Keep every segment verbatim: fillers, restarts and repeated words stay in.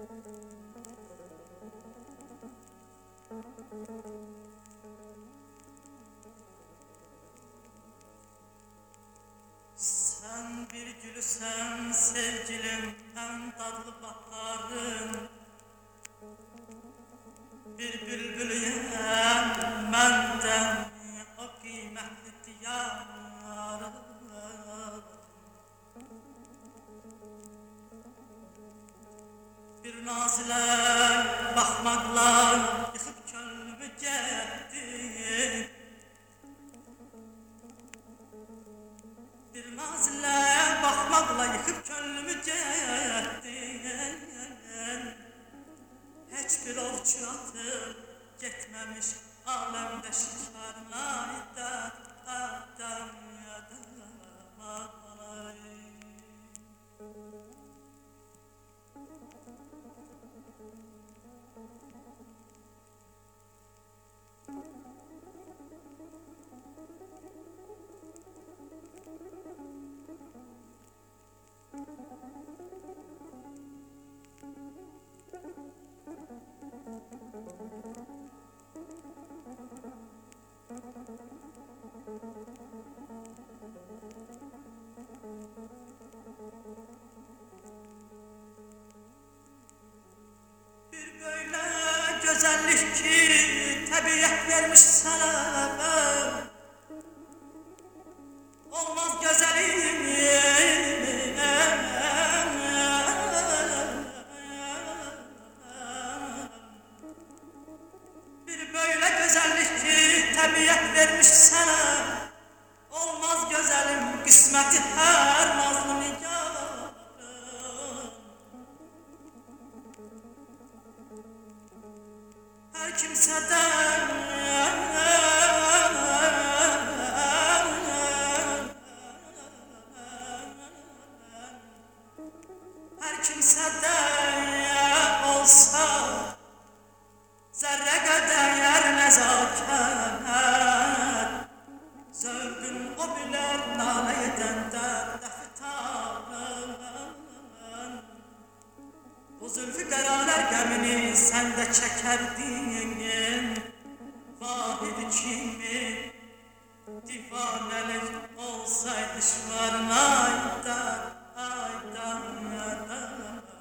Sen bir gülsen sevgilim, en tatlı baharın. Bir bülbülüyem menden, o kıymetli diyarım. Bir nazile bakmakla yıkıp gönlümü gitti. Bir nazile bakmakla yıkıp gönlümü gitti. Hiçbir ovçu atı gitmemiş alemde şikarına idam adam yadamay. Bir böyle güzellik ki tabiat vermiş sana, olmaz güzelim. Bir böyle güzellik ki tabiat vermiş sana, olmaz güzelim, kısmeti her mazlum yarım. Her kimseden her kimseden olsa zerre kadar nezaket, zevkün o bilir nane yedende deftarın. Bu zülfikaralar gemini sen de çekerdin. Vahid kimi divanelik olsaydı düşmanına aydan aydan aydan.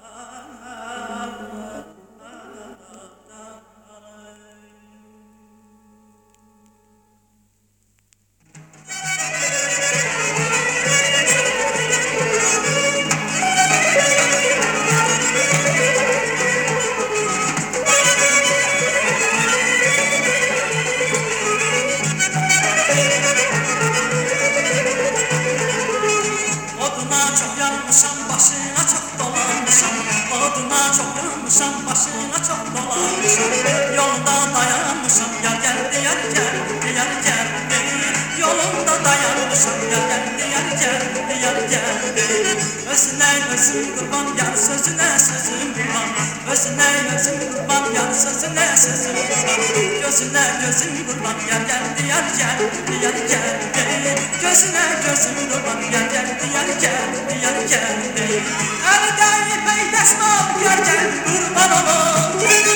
Başına çok dolanmışam, oduna çok yanmışam, başına çok dolanmışam. Yolda dayanmışam, gel gel diyer gel, diyer gel değil. Yolunda dayanmışam, gel gel diyer gel, diyer gel değil. Özüne özüm kurban, yar sözüne sözüm kurban. Özüne özüm kurban, yar sözüne sözüm kurban. Gözüne gözüm kurban, gel gel diyer gel, diyer gel değil. Gözüne gözüm kurban, gel gel diyer gel, diyer gel değil. Elde ipey desmal, gel gel kurban olun.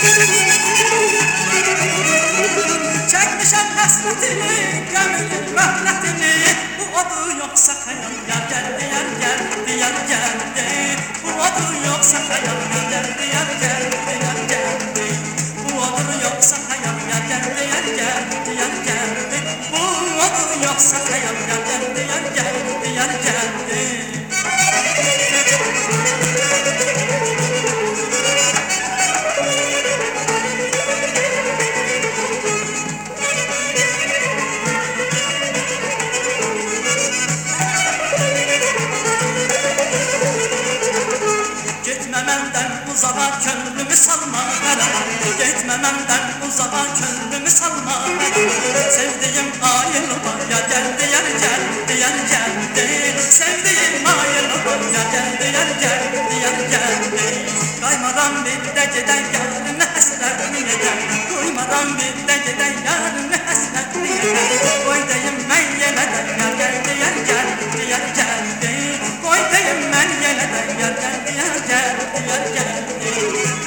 Çekmişem hasretini, gömülün möhnetini. Bu adı yoksa hayal, gel gel diyer gel, diyer gel değil. Bu adı yoksa hayal, gel gel diyer gel, diyer gel değil. Bu adı yoksa hayal, gel gel diyer gel, diyer gel değil. Bu adı yoksa hayal, gel gel diyer gel, diyer gel değil. Uzağa könlümü salma hele, gitme menden uzağa könlümü salma hele. Sevdiğim ayrılma ya gel diyer gel, diyer gel değil. Sevdiğim ayrılma ya gel diyer gel, diyer gel değil. Kaymadan bir de giden yarını hasretini eder. Duymadan bir de giden yarını hasretini eder. Koy deyim ben yeniden ya gel diyer gel, diyer gel değil. Koy deyim ben yeniden ya gel diyer gel, diyer gel değil.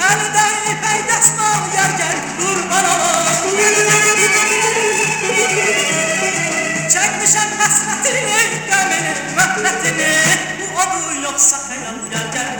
şöhretini, bu adı yoksa hayal, gel gel